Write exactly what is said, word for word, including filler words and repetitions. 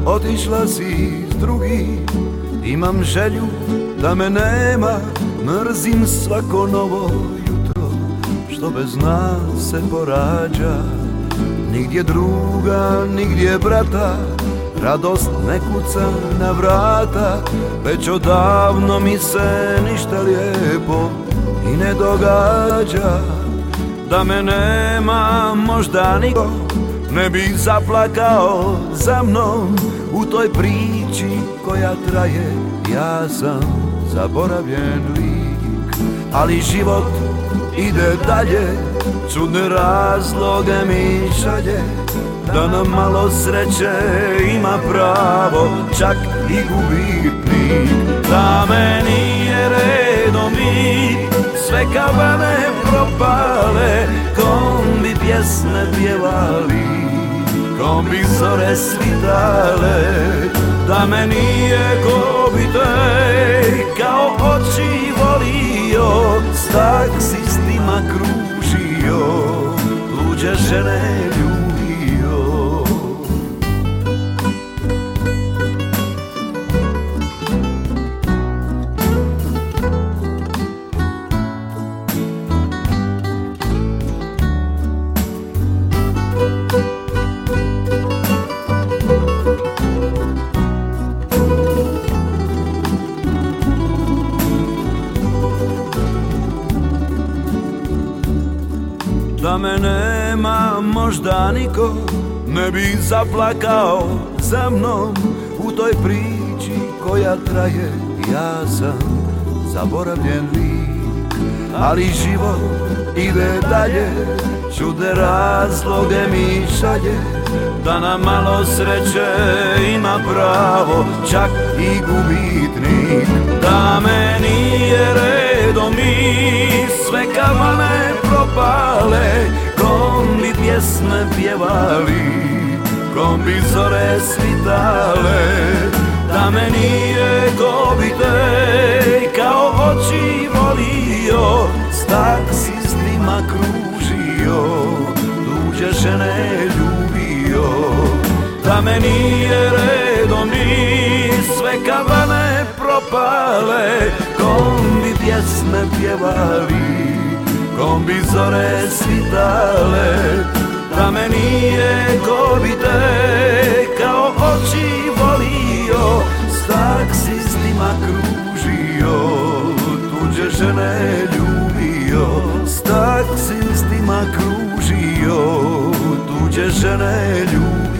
otišla si s drugim. Imam želju da me nema, mrzim svako novo jutro što bez nas se porađa. Nigdje druga, nigdje brata, radost ne kuca na vrata. Već odavno mi se ništa lijepo i ne događa. Da me nema možda niko ne bih zaplakao za mnom. U toj priči koja traje ja sam zaboravljen lik. Ali život ide dalje, čudne razloge mi šalje. Da nam malo sreće ima pravo čak i gubitnik. Da me nije redom i sve kavane propale, kom bi pjesme pjevali, kom bi zore svitale. Da me nije ko bi te kao oči volio, s taksistima kružio, luđe žene ljubio. Da me nema možda niko ne bi zaplakao za mnom. U toj priči koja traje ja sam zaboravljen lik. Ali život ide dalje, čudne razloge mi šalje. Da na malo sreće ima pravo čak i gubitnik. Da me nije redom i sve kavane propale, kom bi pjesme pjevali, kom bi zore svitale. Da me nije ko bi te kao oči volio, s taksistima kružio, tuđe žene ljubio. Da me nije redom i sve kavane propale, kom bi pjesme pjevali, kom bi zore svitale. Da me nije ko bi te kao oči volio, s taksistima kružio, tuđe žene ljubio. S taksistima kružio, tuđe žene ljubio.